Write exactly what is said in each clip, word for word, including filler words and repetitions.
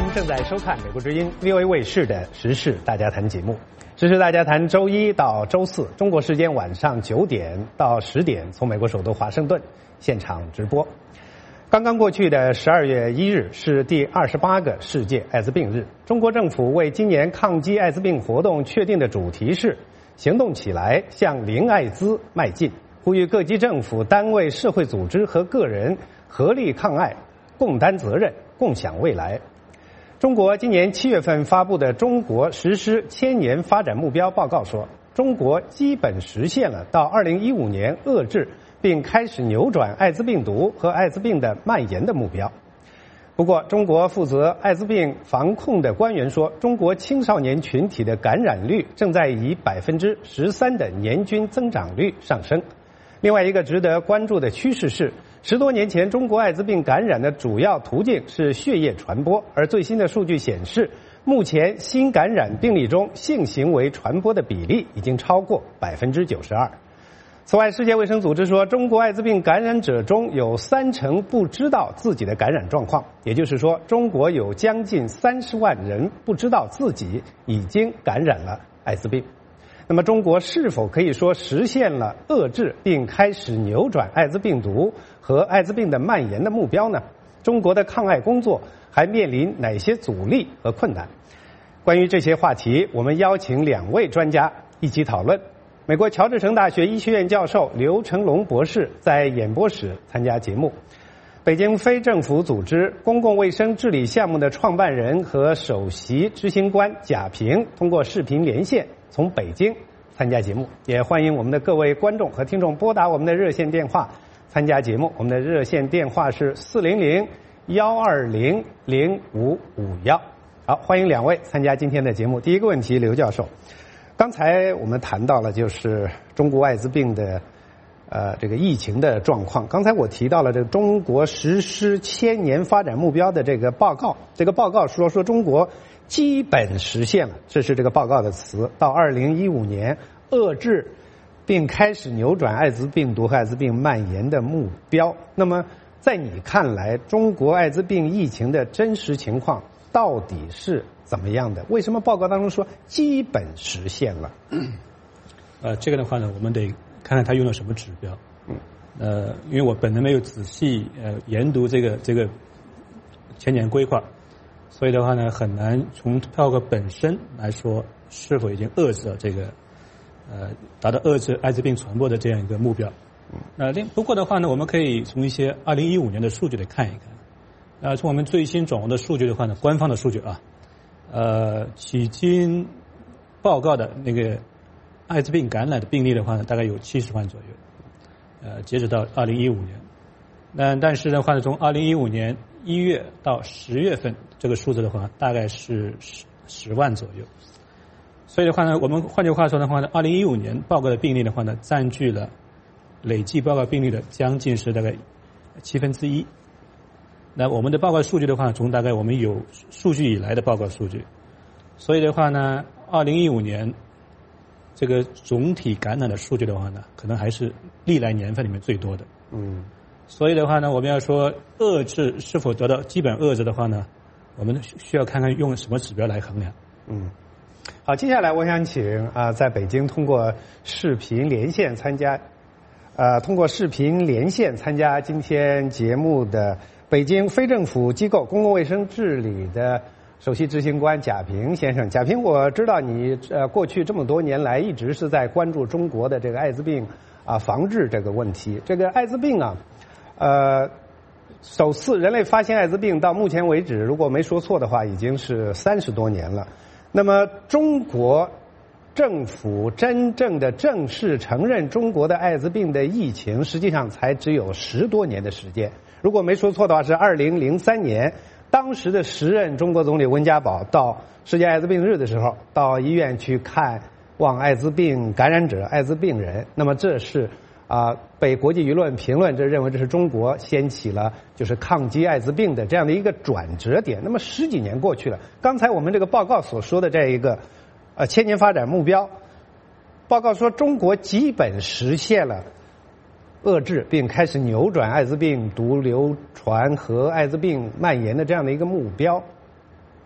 正在收看美国之音 V O A 卫视的时事大家谈节目。时事大家谈周一到周四中国时间晚上九点到十点从美国首都华盛顿现场直播。刚刚过去的十二月一日是第二十八个世界艾滋病日。中国政府为今年抗击艾滋病活动确定的主题是行动起来，向零艾滋迈进，呼吁各级政府单位、社会组织和个人合力抗艾，共担责任，共享未来。中国今年七月份发布的《中国实施千年发展目标报告》说，中国基本实现了到二零一五年遏制并开始扭转艾滋病毒和艾滋病的蔓延的目标。不过，中国负责艾滋病防控的官员说，中国青少年群体的感染率正在以百分之十三的年均增长率上升。另外一个值得关注的趋势是，十多年前中国艾滋病感染的主要途径是血液传播，而最新的数据显示，目前新感染病例中性行为传播的比例已经超过百分之九十二。此外，世界卫生组织说，中国艾滋病感染者中有三成不知道自己的感染状况，也就是说，中国有将近三十万人不知道自己已经感染了艾滋病。那么，中国是否可以说实现了遏制并开始扭转艾滋病毒和艾滋病的蔓延的目标呢？中国的抗艾工作还面临哪些阻力和困难？关于这些话题，我们邀请两位专家一起讨论。美国乔治城大学医学院教授刘成龙博士在演播室参加节目。北京非政府组织公共卫生治理项目的创办人和首席执行官贾平通过视频连线从北京参加节目。也欢迎我们的各位观众和听众拨打我们的热线电话参加节目。我们的热线电话是四零零幺二零零五五幺。好，欢迎两位参加今天的节目。第一个问题，刘教授，刚才我们谈到了就是中国艾滋病的呃这个疫情的状况。刚才我提到了这个中国实施千年发展目标的这个报告，这个报告说说中国基本实现了，这是这个报告的词，到二零一五年遏制并开始扭转艾滋病毒和艾滋病蔓延的目标。那么在你看来，中国艾滋病疫情的真实情况到底是怎么样的？为什么报告当中说基本实现了？ 呃，这个的话呢，我们得看看他用了什么指标。嗯，呃，因为我本人没有仔细呃研读这个这个千年规划，所以的话呢，很难从报告本身来说是否已经遏制了这个呃达到遏制艾滋病传播的这样一个目标。嗯，那另不过的话呢，我们可以从一些二零一五年的数据来看一看。呃，从我们最新掌握的数据的话呢，官方的数据啊，呃，迄今报告的那个艾滋病感染的病例的话呢，大概有七十万左右。呃，截止到二零一五年，那但是的话呢，从二零一五年一月到十月份，这个数字的话，大概是十十万左右。所以的话呢，我们换句话说的话呢，二零一五年报告的病例的话呢，占据了累计报告病例的将近是大概七分之一。那我们的报告数据的话，从大概我们有数据以来的报告数据，所以的话呢，二零一五年这个总体感染的数据的话呢，可能还是历来年份里面最多的。嗯，所以的话呢，我们要说遏制是否得到基本遏制的话呢，我们需要看看用什么指标来衡量。 嗯，好，接下来我想请啊、呃，在北京通过视频连线参加，呃，通过视频连线参加今天节目的北京非政府机构公共卫生治理的首席执行官贾平先生。贾平，我知道你呃过去这么多年来一直是在关注中国的这个艾滋病啊防治这个问题。这个艾滋病啊，呃，首次人类发现艾滋病到目前为止，如果没说错的话，已经是三十多年了。那么中国政府真正的正式承认中国的艾滋病的疫情，实际上才只有十多年的时间。如果没说错的话，是二零零三年，当时的时任中国总理温家宝到世界艾滋病日的时候，到医院去看望艾滋病感染者、艾滋病人。那么这是啊、呃、被国际舆论评论，这认为这是中国掀起了就是抗击艾滋病的这样的一个转折点。那么十几年过去了，刚才我们这个报告所说的这一个呃千年发展目标，报告说中国基本实现了遏制并开始扭转艾滋病毒流传和艾滋病蔓延的这样的一个目标。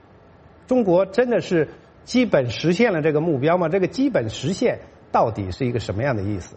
中国真的是基本实现了这个目标吗？这个基本实现到底是一个什么样的意思？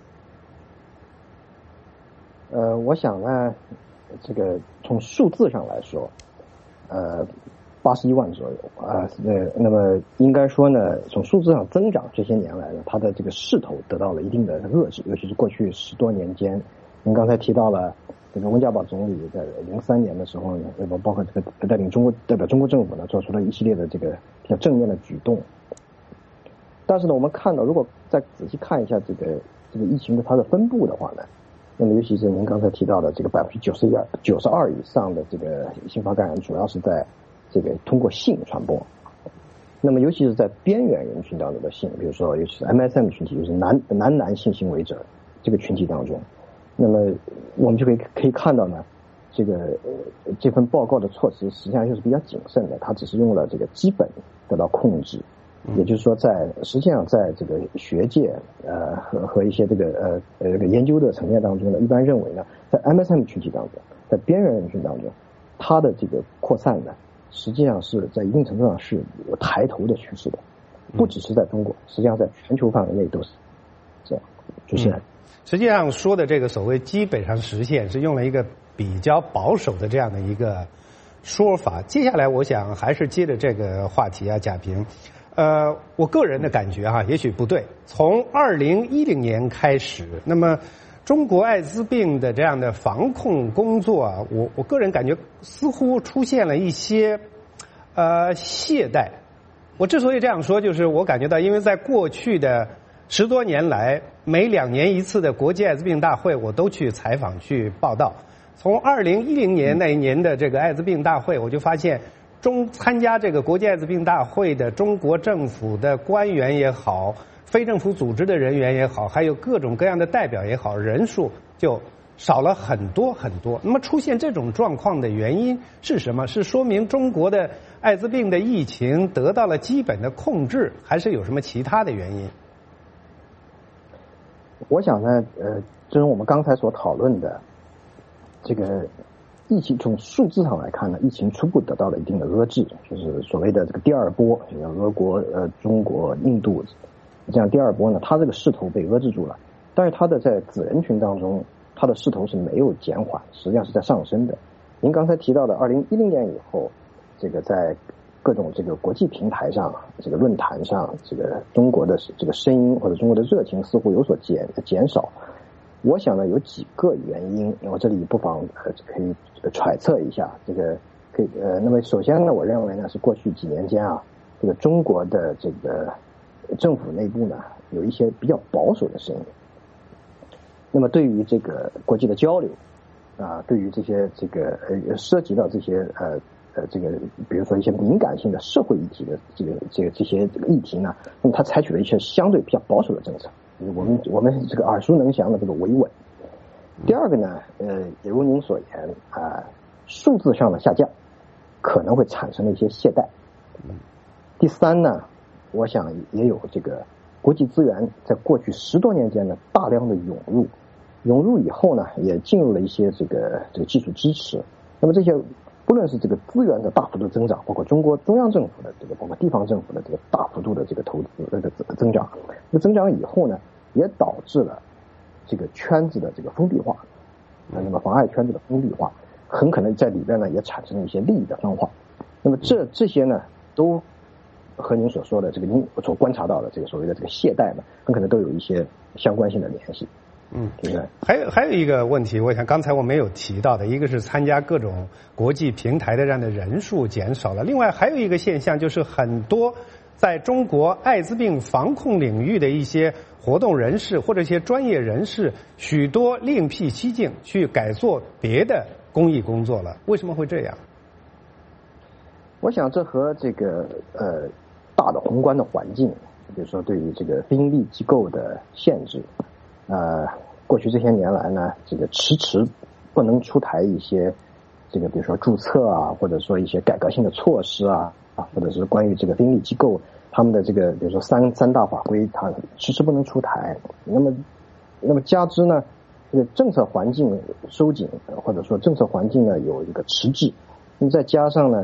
呃，我想呢，这个从数字上来说，呃，八十一万左右啊，呃，那么应该说呢，从数字上增长这些年来呢，它的这个势头得到了一定的遏制，尤其是过去十多年间，您刚才提到了这个温家宝总理在零三年的时候呢，包括这个带领中国代表中国政府呢，做出了一系列的这个比较正面的举动。但是呢，我们看到，如果再仔细看一下这个这个疫情的它的分布的话呢，那么尤其是您刚才提到的这个百分之九十一、九十二以上的这个新发感染，主要是在这个通过性传播。那么尤其是在边缘人群当中的性，比如说尤其是 M S M 群体，就是男男男性行为者这个群体当中，那么我们就可以可以看到呢，这个呃这份报告的措施实际上就是比较谨慎的，它只是用了这个基本得到控制。也就是说在，在实际上，在这个学界呃和和一些这个呃呃这个研究的层面当中呢，一般认为呢，在 M S M 群体当中，在边缘人群当中，它的这个扩散呢，实际上是在一定程度上是有抬头的趋势的，不只是在中国，实际上在全球范围内都是这样。主持人、嗯， 实际上说的这个所谓基本上实现，是用了一个比较保守的这样的一个说法。接下来，我想还是接着这个话题啊，贾平。呃，我个人的感觉哈、啊，也许不对。从二零一零年开始，那么中国艾滋病的这样的防控工作啊，我我个人感觉似乎出现了一些呃懈怠。我之所以这样说，就是我感觉到，因为在过去的十多年来，每两年一次的国际艾滋病大会，我都去采访去报道。从二零一零年那一年的这个艾滋病大会，我就发现。中参加这个国际艾滋病大会的中国政府的官员也好，非政府组织的人员也好，还有各种各样的代表也好，人数就少了很多很多。那么出现这种状况的原因是什么？是说明中国的艾滋病的疫情得到了基本的控制，还是有什么其他的原因？ 我想呢，呃，正如我们刚才所讨论的，这个。疫情从数字上来看呢，疫情初步得到了一定的遏制，就是所谓的这个第二波，像俄国、呃中国、印度这样第二波呢，它这个势头被遏制住了，但是它的在子人群当中，它的势头是没有减缓，实际上是在上升的。您刚才提到的二零一零年以后，这个在各种这个国际平台上、这个论坛上，这个中国的这个声音或者中国的热情似乎有所减减少。我想呢，有几个原因，我这里不妨呃可以揣测一下。这个可以呃，那么首先呢，我认为呢是过去几年间啊，这个中国的这个政府内部呢有一些比较保守的声音。那么对于这个国际的交流啊，对于这些这个呃涉及到这些呃呃这个比如说一些敏感性的社会议题的这个这个这些这个议题呢，那么它采取了一些相对比较保守的政策。我们我们这个耳熟能详的这个维稳。第二个呢，呃，也如您所言啊、呃，数字上的下降可能会产生了一些懈怠。第三呢，我想也有这个国际资源在过去十多年间呢大量的涌入，涌入以后呢，也进入了一些这个这个技术支持。那么这些不论是这个资源的大幅度增长，包括中国中央政府的这个，包括地方政府的这个大幅度的这个投资这个增长，这个增长以后呢，也导致了这个圈子的这个封闭化，那么妨碍圈子的封闭化，很可能在里边呢也产生了一些利益的分化。那么这这些呢，都和您所说的这个您所观察到的这个所谓的这个懈怠呢，很可能都有一些相关性的联系。 嗯，对对。还有还有一个问题，我想刚才我没有提到的，一个是参加各种国际平台的这样的人数减少了，另外还有一个现象就是很多在中国艾滋病防控领域的一些活动人士或者一些专业人士，许多另辟蹊径去改做别的公益工作了。为什么会这样？ 我想这和这个呃大的宏观的环境，比如说对于这个非营利机构的限制。呃，过去这些年来呢，这个迟迟不能出台一些这个比如说注册啊，或者说一些改革性的措施啊，啊，或者是关于这个非营利机构他们的这个比如说三三大法规，它迟迟不能出台。那么，那么加之呢，这个政策环境收紧，或者说政策环境呢有一个迟滞，那么再加上呢，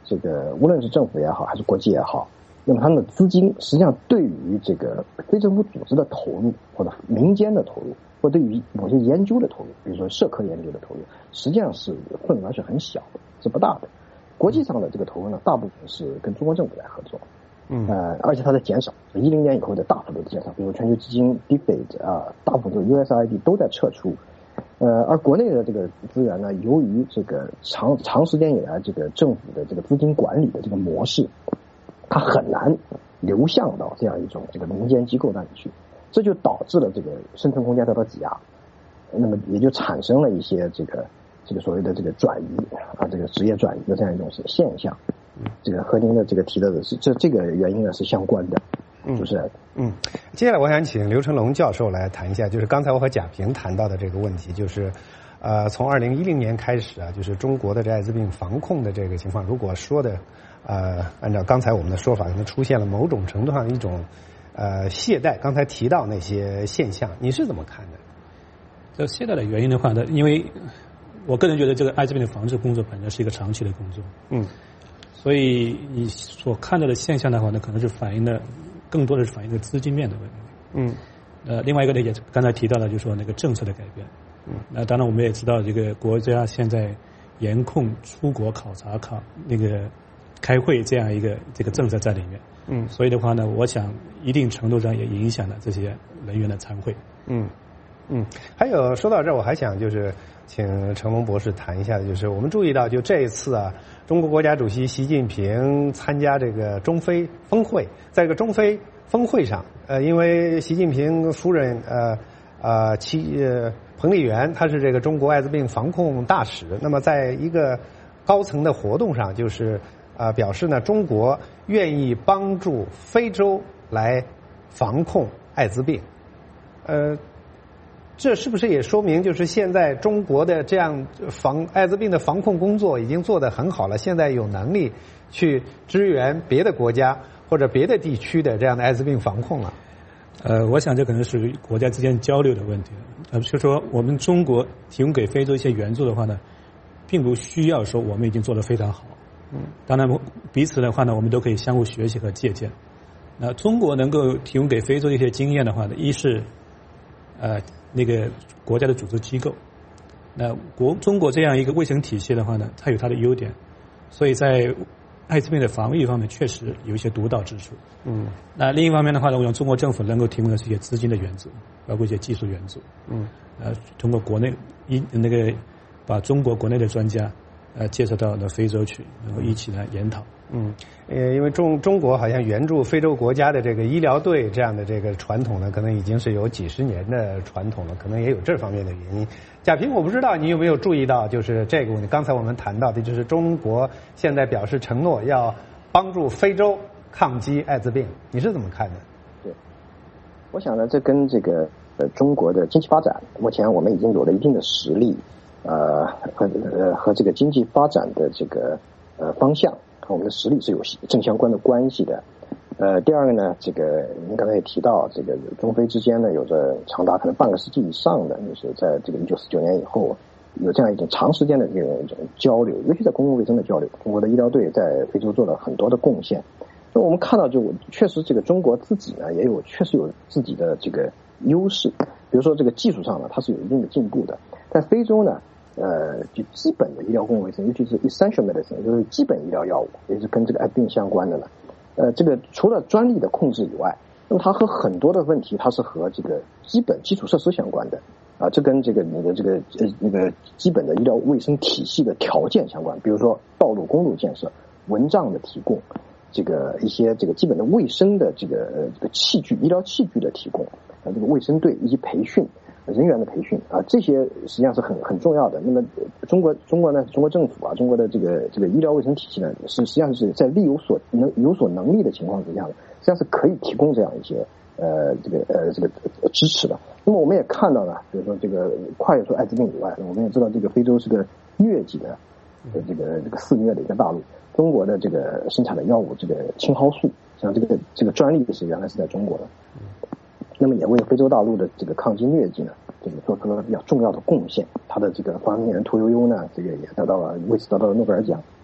这个无论是政府也好，还是国际也好，那么他们的资金实际上对于这个非政府组织的投入，或者民间的投入，或对于某些研究的投入，比如说社科研究的投入，实际上是份额是很小的，是不大的。国际上的这个投入呢，大部分是跟中国政府来合作，嗯，呃，而且它在减少，一零年以后的大幅度的减少，比如全球基金 D F I D 啊，大部分的 U S I D 都在撤出。呃，而国内的这个资源呢，由于这个长长时间以来这个政府的这个资金管理的这个模式，它很难流向到这样一种这个民间机构那里去，这就导致了这个生存空间得到挤压，那么也就产生了一些这个这个所谓的这个转移啊，这个职业转移的这样一种现象。这个和您的这个提到的是这这个原因呢是相关的。主持人， 嗯，接下来我想请刘成龙教授来谈一下，就是刚才我和贾平谈到的这个问题，就是，呃，从二零一零年开始啊，就是中国的这艾滋病防控的这个情况，如果说的，呃，按照刚才我们的说法，可能出现了某种程度上一种，呃，懈怠。刚才提到那些现象，你是怎么看的？ 这懈怠的原因的话呢，因为我个人觉得这个艾滋病的防治工作本身是一个长期的工作，嗯，所以你所看到的现象的话呢，可能是反映的。更多的是反映这个资金面的问题。嗯，呃，另外一个呢，也刚才提到了，就是说那个政策的改变。嗯，那当然我们也知道，这个国家现在严控出国考察、考那个开会这样一个这个政策在里面。嗯，所以的话呢，我想一定程度上也影响了这些人员的参会。 嗯嗯，还有说到这儿，我还想就是请成龙博士谈一下的，就是我们注意到，就这一次啊。中国国家主席习近平参加这个中非峰会，在这个中非峰会上，呃，因为习近平夫人呃呃其呃彭丽媛，她是这个中国艾滋病防控大使，那么在一个高层的活动上，就是呃表示呢，中国愿意帮助非洲来防控艾滋病，呃。这是不是也说明，就是现在中国的这样防艾滋病的防控工作已经做得很好了？现在有能力去支援别的国家或者别的地区的这样的艾滋病防控了？ 呃，我想这可能是国家之间交流的问题。呃，就说我们中国提供给非洲一些援助的话呢，并不需要说我们已经做得非常好。嗯，当然彼此的话呢，我们都可以相互学习和借鉴。那中国能够提供给非洲一些经验的话呢，一是呃。那个国家的组织机构，那国中国这样一个卫生体系的话呢，它有它的优点，所以在艾滋病的防御方面确实有一些独到之处。嗯，那另一方面的话呢，我想中国政府能够提供的是一些资金的援助，包括一些技术援助。嗯，呃，通过国内一那个把中国国内的专家呃介绍到了非洲去，然后一起来研讨。 嗯，呃，因为中中国好像援助非洲国家的这个医疗队这样的这个传统呢，可能已经是有几十年的传统了，可能也有这方面的原因。贾平，我不知道你有没有注意到，就是这个问题，刚才我们谈到的，就是中国现在表示承诺要帮助非洲抗击艾滋病，你是怎么看的？ 对，我想呢，这跟这个呃中国的经济发展，目前我们已经有了一定的实力，呃和呃和这个经济发展的这个呃方向。和我们的实力是有正相关的关系的。呃，第二个呢，这个您刚才也提到，这个中非之间呢有着长达可能半个世纪以上的，就是在这个一九四九年以后有这样一种长时间的这种一种交流，尤其在公共卫生的交流。中国的医疗队在非洲做了很多的贡献。那我们看到，就确实这个中国自己呢也有确实有自己的这个优势，比如说这个技术上呢它是有一定的进步的。在非洲呢。呃，就基本的医疗公共卫生，尤其是 essential medicine， 就是基本医疗药物，也是跟这个艾滋病相关的呢。呃，这个除了专利的控制以外，那么它和很多的问题，它是和这个基本基础设施相关的啊，这跟这个你的这个呃那个基本的医疗卫生体系的条件相关，比如说道路、公路建设、蚊帐的提供，这个一些这个基本的卫生的这个呃这个器具、医疗器具的提供，啊，这个卫生队以及培训。人员的培训啊，这些实际上是很很重要的。那么中国中国呢，中国政府啊，中国的这个这个医疗卫生体系呢，是实际上是在力有所能有所能力的情况之下呢，实际上是可以提供这样一些呃这个呃这个支持的。那么我们也看到了，比如说这个跨越出艾滋病以外，我们也知道这个非洲是个疟疾的这个这个肆虐的一个大陆。中国的这个生产的药物，这个青蒿素，像这个这个专利是原来是在中国的。那么也为非洲大陆的这个抗击疟疾呢，这个做出了比较重要的贡献。他的这个发明人屠呦呦呢，这个也得到了为此得到了诺贝尔奖。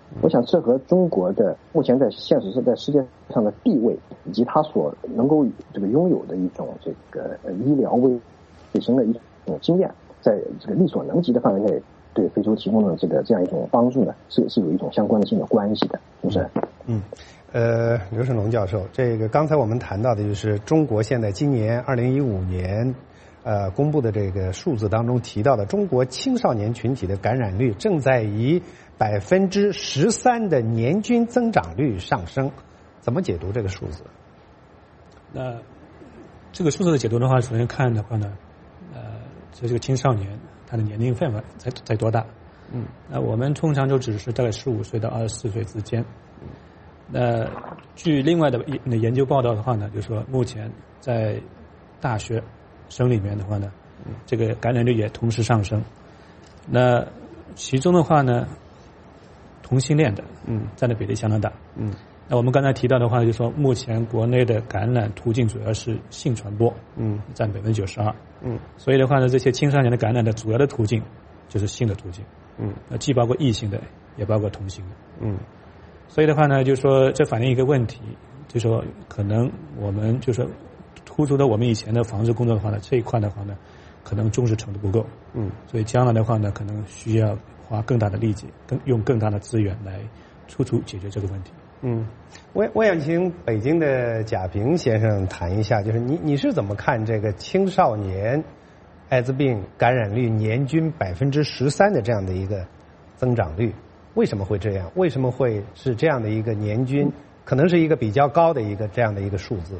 我想这和中国的目前在现实是在世界上的地位，以及它所能够这个拥有的一种这个医疗卫卫生的一种经验，在这个力所能及的范围内，对非洲提供的这个这样一种帮助呢，是是有一种相关性的关系的，是不是？ 嗯，呃，刘胜龙教授，这个刚才我们谈到的就是中国现在今年二零一五年。呃，公布的这个数字当中提到的，中国青少年群体的感染率正在以百分之十三的年均增长率上升，怎么解读这个数字？ 那这个数字的解读的话，首先看的话呢，呃，这个青少年他的年龄范围在在多大？嗯，那我们通常就只是大概十五岁到二十四岁之间。那据另外的研究报道的话呢，就是说目前在大学生里面的话呢，这个感染率也同时上升。那其中的话呢，同性恋的，嗯，占的比例相当大，嗯。那我们刚才提到的话，就是说目前国内的感染途径主要是性传播，嗯，占百分之九十二，嗯。所以的话呢，这些青少年的感染的主要的途径就是性的途径，嗯，那既包括异性的，也包括同性的，嗯。所以的话呢，就是说这反映一个问题，就是说可能我们就是说。突出的我们以前的防治工作的话呢，这一块的话呢，可能重视程度不够，嗯，所以将来的话呢，可能需要花更大的力气，更用更大的资源来突出解决这个问题。 嗯，我我想请北京的贾平先生谈一下，就是你你是怎么看这个青少年艾滋病感染率年均百分之十三的这样的一个增长率？为什么会这样？为什么会是这样的一个年均，可能是一个比较高的一个这样的一个数字？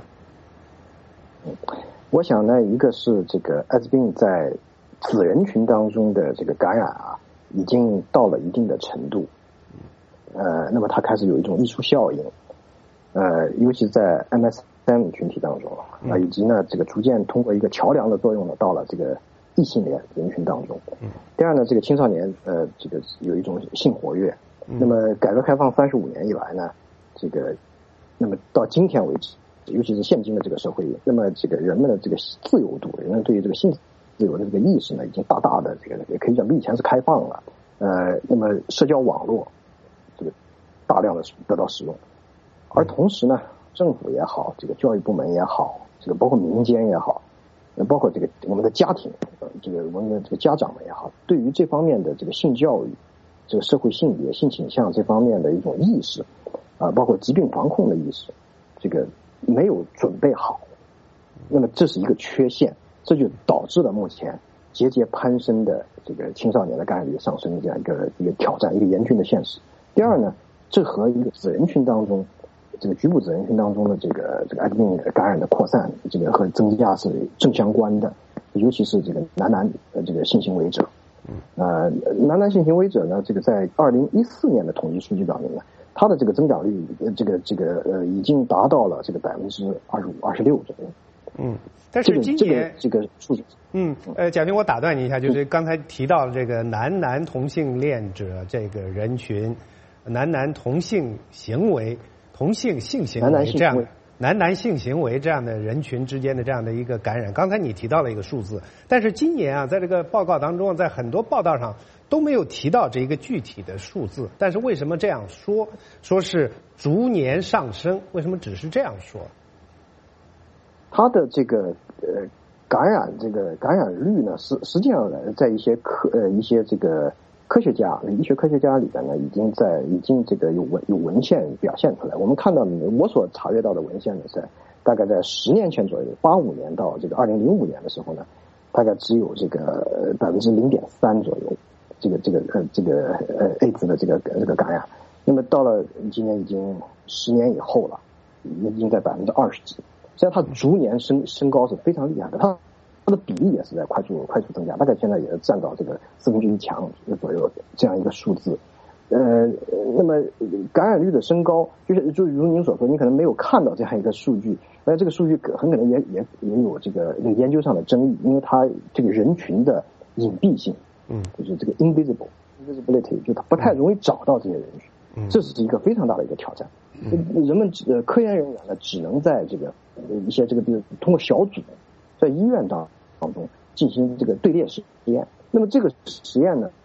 我想呢，一个是这个艾滋病在子人群当中的这个感染啊，已经到了一定的程度，呃，那么它开始有一种溢出效应，呃，尤其在 M S M 群体当中啊、呃，以及呢这个逐渐通过一个桥梁的作用呢，到了这个异性恋人群当中。第二呢，这个青少年呃这个有一种性活跃，那么改革开放三十五年以来呢，这个那么到今天为止。尤其是现今的这个社会，那么这个人们的这个自由度，人们对于这个性自由的这个意识呢，已经大大的这个也可以讲比以前是开放了。呃，那么社交网络这个大量的得到使用，而同时呢，政府也好，这个教育部门也好，这个包括民间也好，包括这个我们的家庭，呃，这个我们的这个家长们也好，对于这方面的这个性教育、这个社会性别、性倾向这方面的一种意识啊、呃，包括疾病防控的意识，这个。没有准备好，那么这是一个缺陷，这就导致了目前节节攀升的这个青少年的感染率上升的这样一个一个挑战，一个严峻的现实。第二呢，这和一个子人群当中，这个局部子人群当中的这个这个艾滋病感染的扩散，这个和增加是正相关的，尤其是这个男男呃这个性行为者，呃男男性行为者呢，这个在二零一四年的统计数据表明呢。它的这个增长率，这个这个呃，已经达到了这个百分之二十五、二十六左右。 嗯，但是今年这个数字， 嗯，呃，贾平，我打断你一下，就是刚才提到了这个男男同性恋者这个人群，男男同性行为、同性性行为这样男男性行为这样的人群之间的这样的一个感染，刚才你提到了一个数字，但是今年啊，在这个报告当中，在很多报道上。都没有提到这一个具体的数字，但是为什么这样说？说是逐年上升，为什么只是这样说？ 它的这个呃感染这个感染率呢，实实际上在一些科呃一些这个科学家、医学科学家里边呢，已经在已经这个有文有文献表现出来。我们看到我所查阅到的文献呢，在大概在十年前左右，八五年到这个二零零五年的时候呢，大概只有这个百分之零点三左右。这个这个呃这个呃 A 滋的这个这个感染，那么到了今年已经十年以后了，已经在百分之二十几，实际上它逐年升升高是非常厉害的，它它的比例也是在快速快速增加，大概现在也是占到这个四分之一强左右这样一个数字。呃，那么感染率的升高，就是就如您所说，你可能没有看到这样一个数据，而这个数据很可能也也也有这个这个研究上的争议，因为它这个人群的隐蔽性。嗯，就是这个 invisible invisibility， 就它不太容易找到这些人群，嗯，这是一个非常大的一个挑战。嗯，人们呃科研人员呢，只能在这个一些这个比如通过小组在医院当当中进行这个队列实验。那么这个实验呢，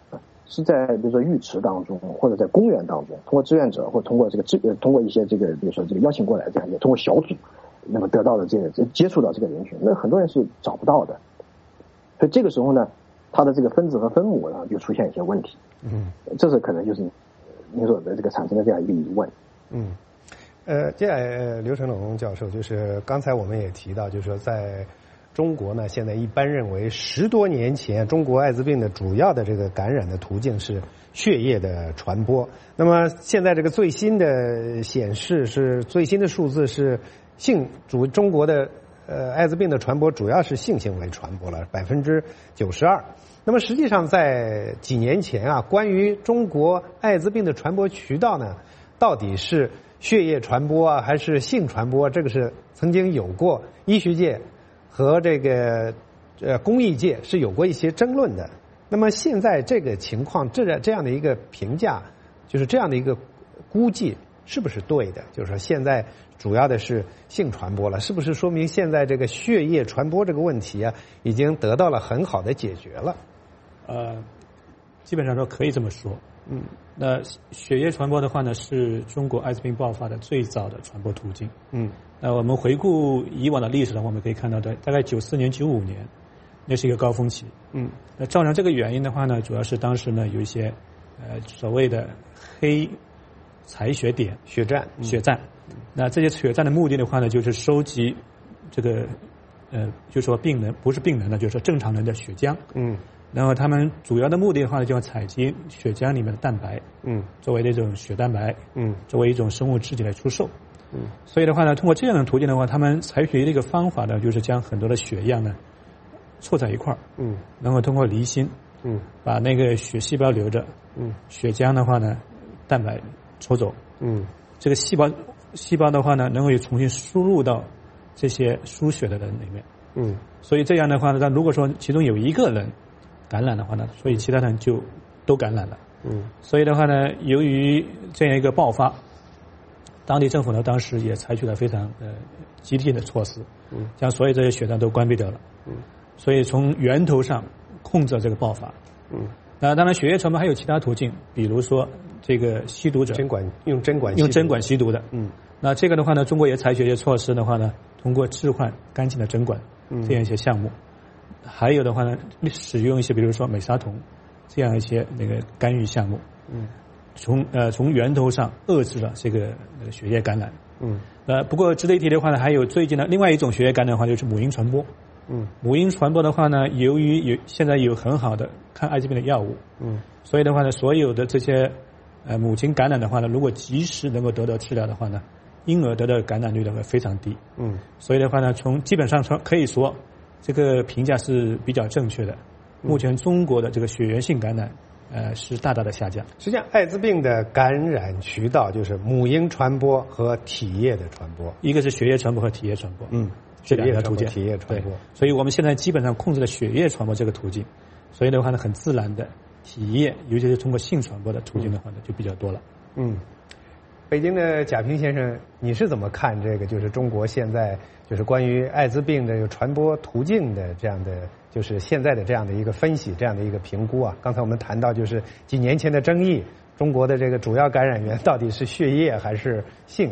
是在比如说浴池当中，或者在公园当中，通过志愿者或通过这个志通过一些这个比如说这个邀请过来这样，也通过小组，那么得到的这个接触到这个人群，那很多人是找不到的。所以这个时候呢，它的这个分子和分母呢就出现一些问题。嗯，这是可能就是您说的这个产生的这样一个疑问。 嗯，呃，接下来刘成龙教授，就是刚才我们也提到，就是说在中国呢，现在一般认为十多年前中国艾滋病的主要的这个感染的途径是血液的传播。那么现在这个最新的显示是最新的数字是性主中国的呃艾滋病的传播主要是性行为传播了百分之九十二。那么实际上在几年前啊，关于中国艾滋病的传播渠道呢，到底是血液传播啊还是性传播，这个是曾经有过医学界和这个呃公益界是有过一些争论的。那么现在这个情况，这这样的一个评价，就是这样的一个估计，是不是对的？就是说现在主要的是性传播了，是不是说明现在这个血液传播这个问题啊，已经得到了很好的解决了？ 呃，基本上说可以这么说。嗯，那血液传播的话呢，是中国艾滋病爆发的最早的传播途径。嗯。那我们回顾以往的历史呢，我们可以看到的，大概九四年、九五年，那是一个高峰期。嗯，那造成这个原因的话呢，主要是当时呢有一些呃所谓的黑采血点、 血站、 血站。那这些血站的目的的话呢，就是收集这个呃，就说病人不是病人呢，就是说正常人的血浆。嗯，然后他们主要的目的的话呢，就要采集血浆里面的蛋白。嗯，作为那种血蛋白。嗯，作为一种生物制剂来出售。嗯，所以的话呢，通过这样的途径的话，他们采取的一个方法呢，就是将很多的血样呢凑在一块儿，嗯，然后通过离心，嗯，把那个血细胞留着，嗯，血浆的话呢，蛋白抽走，嗯，这个细胞细胞的话呢，能够重新输入到这些输血的人里面，嗯，所以这样的话呢，但如果说其中有一个人感染的话呢，所以其他人就都感染了，嗯，所以的话呢，由于这样一个爆发。当地政府呢，当时也采取了非常呃激进的措施，嗯，将所有这些血站都关闭掉了，嗯，所以从源头上控制了这个爆发，嗯，那当然血液传播还有其他途径，比如说这个吸毒者针管用针管用针管吸毒的，嗯，那这个的话呢，中国也采取一些措施的话呢，通过置换干净的针管，嗯，这样一些项目，还有的话呢，使用一些比如说美沙酮这样一些那个干预项目，嗯。从呃从源头上遏制了这个呃血液感染。嗯。呃，不过值得一提的话呢，还有最近的另外一种血液感染的话，就是母婴传播。嗯。母婴传播的话呢，由于有现在有很好的抗艾滋病的药物。嗯。所以的话呢，所有的这些呃母亲感染的话呢，如果及时能够得到治疗的话呢，婴儿得到感染率的话非常低。嗯。所以的话呢，从基本上说可以说，这个评价是比较正确的。目前中国的这个血源性感染。呃，是大大的下降。 实际上，艾滋病的感染渠道就是母婴传播和体液的传播， 一个是血液传播和体液传播。 嗯， 这两个途径。 体液传播。 所以我们现在基本上控制了血液传播这个途径，所以的话呢，很自然的体液，尤其是通过性传播的途径的话呢，就比较多了。嗯， 北京的贾平先生，你是怎么看这个？就是中国现在就是关于艾滋病这个传播途径的这样的。就是现在的这样的一个分析，这样的一个评估啊。刚才我们谈到，就是几年前的争议，中国的这个主要感染源到底是血液还是性？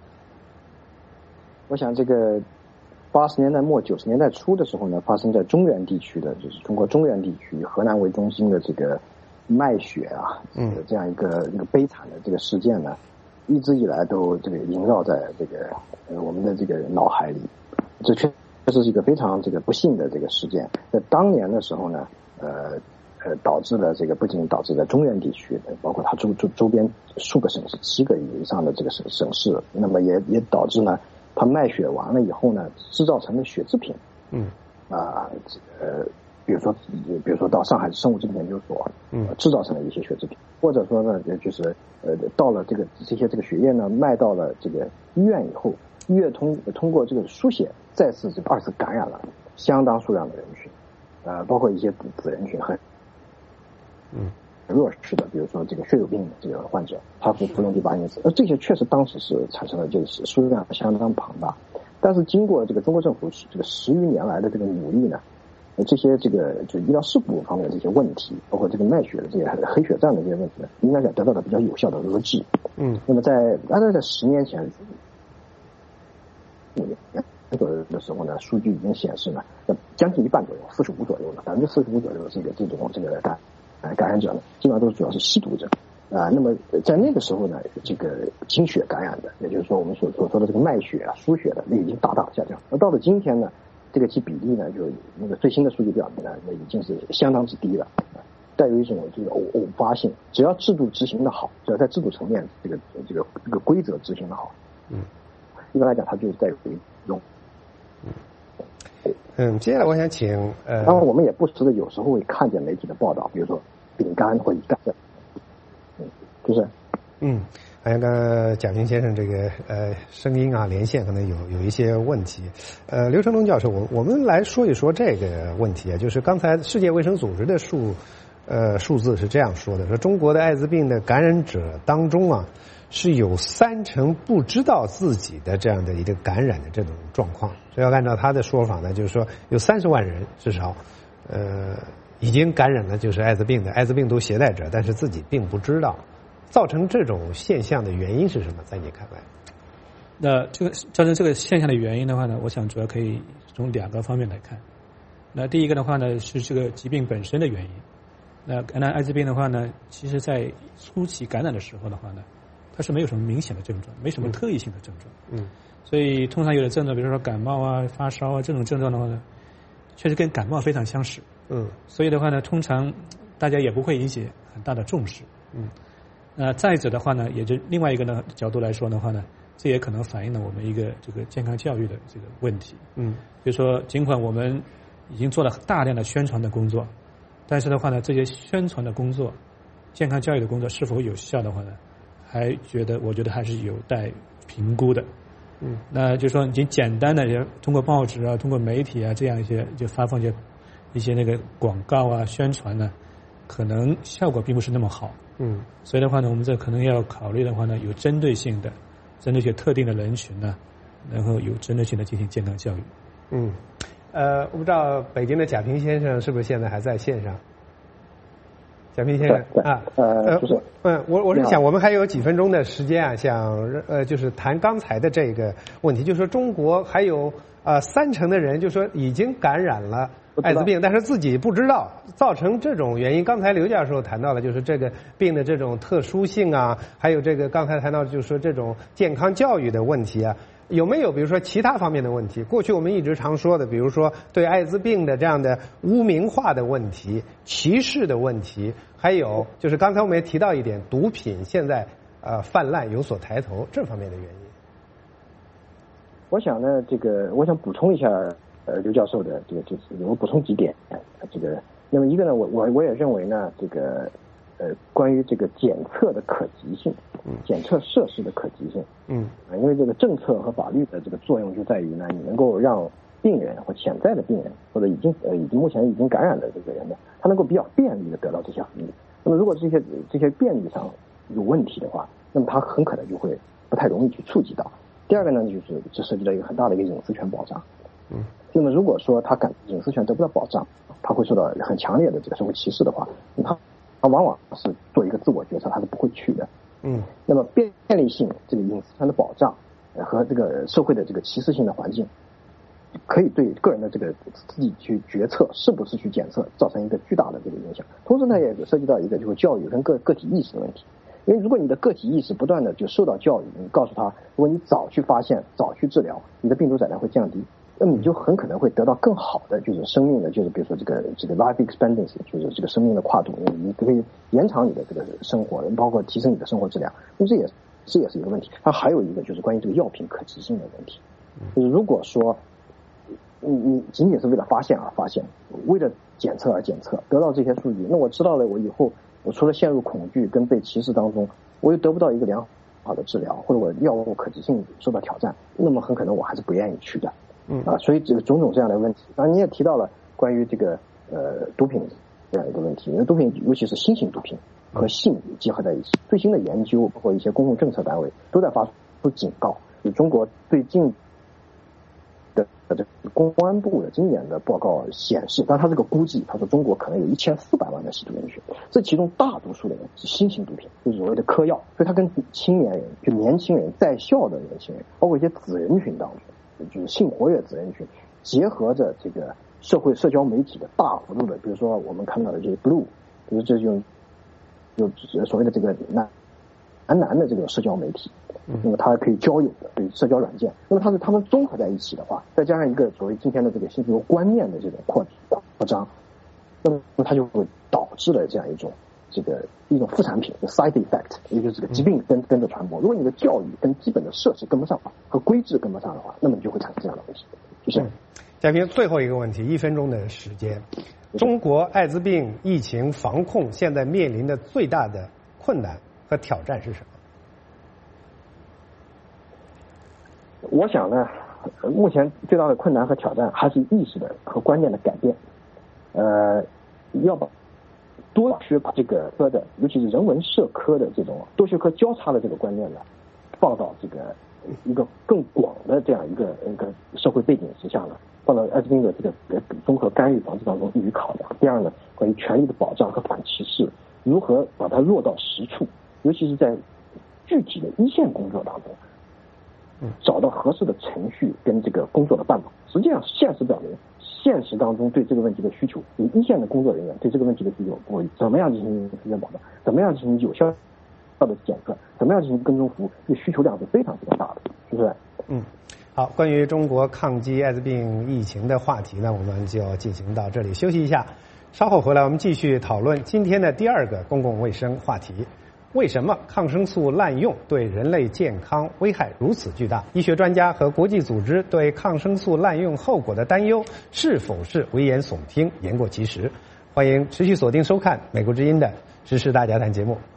我想，这个八十年代末九十年代初的时候呢，发生在中原地区的，就是中国中原地区以河南为中心的这个卖血啊，嗯，这样一个一个悲惨的这个事件呢，一直以来都这个萦绕在这个呃我们的这个脑海里，这确。这是一个非常这个不幸的这个事件。在当年的时候呢，呃呃，导致了这个不仅导致了中原地区，包括它周周周边数个省市、七个以上的这个省省市，那么也也导致呢，它卖血完了以后呢，制造成了血制品。嗯。啊呃，比如说比如说到上海生物制品研究所，嗯，制造成了一些血制品，或者说呢，就是呃到了这个这些这个血液呢卖到了这个医院以后。医院通通过这个输血再次这个二次感染了相当数量的人群，呃，包括一些子人群很嗯弱势的，比如说这个血友病的这个患者，他服服用第八因子，而这些确实当时是产生了这个数量相当庞大。但是经过这个中国政府这个十余年来的这个努力呢， 这些这个就医疗事故方面的这些问题，包括这个脉血的这些黑血战的这些问题呢，应该讲得到了比较有效的遏制。 嗯， 那么在大概在十年前，那个的时候呢，数据已经显示呢，将近一半左右，四十五左右的百分之四十五左右的这个这种这个感感染者呢，基本上都是主要是吸毒者。啊，那么在那个时候呢，这个经血感染的，也就是说我们所所说的这个脉血啊、输血的，那已经大大下降。而到了今天呢，这个其比例呢，就那个最新的数据表明呢，那已经是相当之低了，带有一种这个偶偶发性。只要制度执行的好，只要在制度层面这个这个这个规则执行的好，嗯，一般来讲它就是在回用。 嗯，接下来我想请呃， 当然我们也不时的有时候会看见媒体的报道，比如说丙肝或乙肝的。就是， 嗯，好像刚刚贾平先生这个呃声音啊连线可能有有一些问题，呃，刘成龙教授，我我们来说一说这个问题啊，就是刚才世界卫生组织的数呃数字是这样说的，说中国的艾滋病的感染者当中啊，是有三成不知道自己的这样的一个感染的这种状况，所以要按照他的说法呢，就是说有三十万人至少，呃，已经感染了就是艾滋病的艾滋病毒携带者，但是自己并不知道。造成这种现象的原因是什么？在你看来？ 那这个造成这个现象的原因的话呢，我想主要可以从两个方面来看。那第一个的话呢，是这个疾病本身的原因。那感染艾滋病的话呢，其实在初期感染的时候的话呢，它是没有什么明显的症状，没什么特异性的症状。嗯。所以通常有的症状，比如说感冒啊、发烧啊这种症状的话呢，确实跟感冒非常相似。嗯。所以的话呢，通常大家也不会引起很大的重视。嗯。那再者的话呢，也就另外一个呢角度来说的话呢，这也可能反映了我们一个这个健康教育的这个问题。嗯，比如说，尽管我们已经做了大量的宣传的工作，但是的话呢，这些宣传的工作、健康教育的工作是否有效的话呢，还觉得我觉得还是有待评估的。嗯，那就是说，已经简单的也通过报纸啊、通过媒体啊这样一些就发放一些一些那个广告啊、宣传呢，可能效果并不是那么好。嗯，所以的话呢，我们这可能要考虑的话呢，有针对性的，针对一些特定的人群呢，然后有针对性的进行健康教育。 嗯，呃，我不知道北京的贾平先生是不是现在还在线上？贾平先生啊， 呃，就是， 嗯，我我是想，我们还有几分钟的时间啊，想呃，就是谈刚才的这个问题，就是说中国还有呃三成的人，就说已经感染了艾滋病，但是自己不知道，造成这种原因。刚才刘教授谈到了，就是这个病的这种特殊性啊，还有这个刚才谈到就是说这种健康教育的问题啊，有没有比如说其他方面的问题？过去我们一直常说的，比如说对艾滋病的这样的污名化的问题、歧视的问题，还有就是刚才我们也提到一点，毒品现在呃泛滥有所抬头这方面的原因。 我想呢，这个我想补充一下。呃，刘教授的这个就是我补充几点，这个那么一个呢，我我我也认为呢，这个呃，关于这个检测的可及性，嗯，检测设施的可及性，嗯，啊，因为这个政策和法律的这个作用就在于呢，你能够让病人或潜在的病人或者已经呃已经目前已经感染的这个人呢，他能够比较便利的得到这些服务。那么如果这些这些便利上有问题的话，那么他很可能就会不太容易去触及到。第二个呢，就是这涉及到一个很大的一个隐私权保障，嗯。那么如果说他感隐私权得不到保障，他会受到很强烈的这个社会歧视的话，他他往往是做一个自我决策，他是不会去的。嗯。那么便利性这个隐私权的保障和这个社会的这个歧视性的环境，可以对个人的这个自己去决策是不是去检测造成一个巨大的这个影响。同时呢，也涉及到一个就是教育跟个个体意识的问题。因为如果你的个体意识不断的就受到教育，你告诉他，如果你早去发现、早去治疗，你的病毒载量会降低。那么你就很可能会得到更好的，就是生命的，就是比如说这个这个 life expectancy，就是这个生命的跨度，你可以延长你的这个生活，包括提升你的生活质量。那么这也这也是一个问题。它还有一个就是关于这个药品可及性的问题，就是如果说你你仅仅是为了发现而发现，为了检测而检测，得到这些数据，那我知道了，我以后我除了陷入恐惧跟被歧视当中，我又得不到一个良好的治疗，或者我药物可及性受到挑战，那么很可能我还是不愿意去的。嗯啊，所以这个种种这样的问题，当然你也提到了关于这个呃毒品这样一个问题，因为毒品尤其是新型毒品和性结合在一起，最新的研究包括一些公共政策单位都在发出警告，就中国最近的这个公安部的今年的报告显示，但他这个估计，他说中国可能有一千四百万的吸毒人群，这其中大多数的人是新型毒品，就是所谓的嗑药，所以他跟青年人，就年轻人在校的年轻人，包括一些子人群当中，就是性活跃子人群，结合着这个社会社交媒体的大幅度的，比如说我们看到的这些 Blue， 比如这种有所谓的这个男男男的这个社交媒体。那么它还可以交友的，对社交软件。那么它是它们综合在一起的话，再加上一个所谓今天的这个性自由观念的这种扩扩张，那么它就会导致了这样一种这个一种副产品的 side effect， 也就是这个疾病跟跟着传播。如果你的教育跟基本的设施跟不上和规制跟不上的话，那么你就会产生这样的问题。就是， 嘉宾最后一个问题，一分钟的时间，中国艾滋病疫情防控现在面临的最大的困难和挑战是什么？ 我想呢，目前最大的困难和挑战还是意识的和观念的改变。呃，要把多学科这个科的，尤其是人文社科的这种多学科交叉的这个观念呢，放到这个一个更广的这样一个一个社会背景之下呢，放到艾滋病的这个综合干预防治当中予以考量。第二呢，关于权利的保障和反歧视，如何把它落到实处，尤其是在具体的一线工作当中。找到合适的程序跟这个工作的办法。实际上，现实表明，现实当中对这个问题的需求，有一线的工作人员对这个问题的需求过于，怎么样进行安全保障，怎么样进行有效的检测，怎么样进行跟踪服务，这需求量是非常非常大的，是不是？ 嗯，好，关于中国抗击艾滋病疫情的话题呢，我们就进行到这里，休息一下，稍后回来我们继续讨论今天的第二个公共卫生话题。为什么抗生素滥用对人类健康危害如此巨大？医学专家和国际组织对抗生素滥用后果的担忧是否是危言耸听、言过其实？欢迎持续锁定收看美国之音的时事大家谈节目。